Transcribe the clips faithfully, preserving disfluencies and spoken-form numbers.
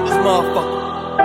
this motherfucker.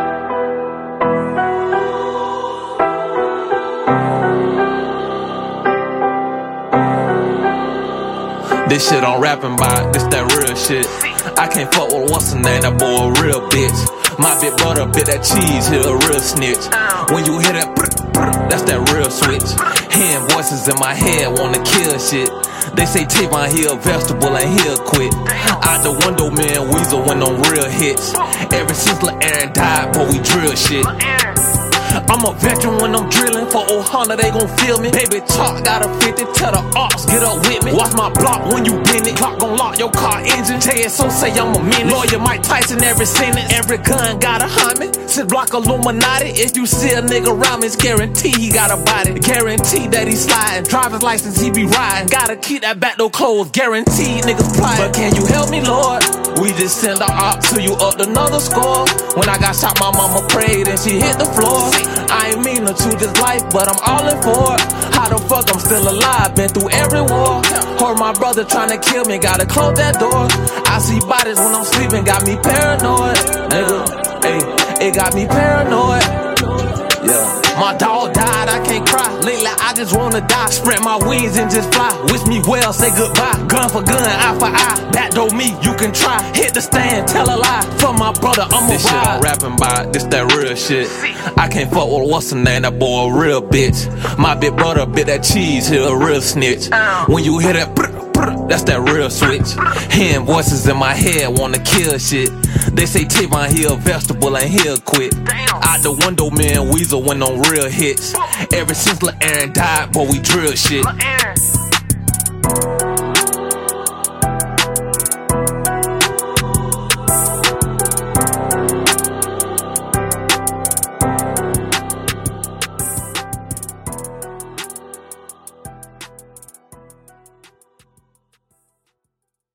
This shit I'm rapping about, this that real shit. I can't fuck with what's the name, that boy a real bitch. My big brother bit that cheese, he a real snitch. When you hear that brr, brr, that's that real switch. Hearing voices in my head wanna kill shit. They say Tavon he a vegetable and he'll quit. Out the window, man, Weezer went on real hits. Ever since Lil Aaron died, boy, we drill shit. I'm a veteran when I'm drilling. For oh hundred, they gon' feel me. Baby talk, got a fifty, tell the ops, get up with me. Watch my block when you bend it. Clock gon' lock your car engine. J S O say I'm a menace. Lawyer Mike Tyson, every sentence. Every gun got a humming. Sit block Illuminati. If you see a nigga around me, it's guarantee he got a body. Guarantee that he sliding. Driver's license, he be riding. Gotta keep that back door closed. Guaranteed niggas plotting. But can you help me, Lord? We just send our op till you up another score. When I got shot, my mama prayed and she hit the floor. I ain't mean to choose this life, but I'm all in for it. How the fuck I'm still alive? Been through every war. Heard my brother tryna kill me, gotta close that door. I see bodies when I'm sleeping, got me paranoid. Nigga, hey, it got me paranoid. Yeah. My dog died, I can't cry. Lately, I just wanna die. Spread my wings and just fly. Wish me well, say goodbye. Gun for gun, eye for eye. Backdoor me, you can try. Hit the stand, tell a lie. For my brother, I'm a This shit I'm rapping about, this that real shit. I can't fuck with what's the name, that boy a real bitch. My big brother bit that cheese, he a real snitch. When you hear that brr, brr, that's that real switch. Hearing voices in my head wanna kill shit. They say Tavon he a vegetable and he'll quit. Out the window, man, Weezer went on real hits. Ever since Lil Aaron died, boy, we drill shit.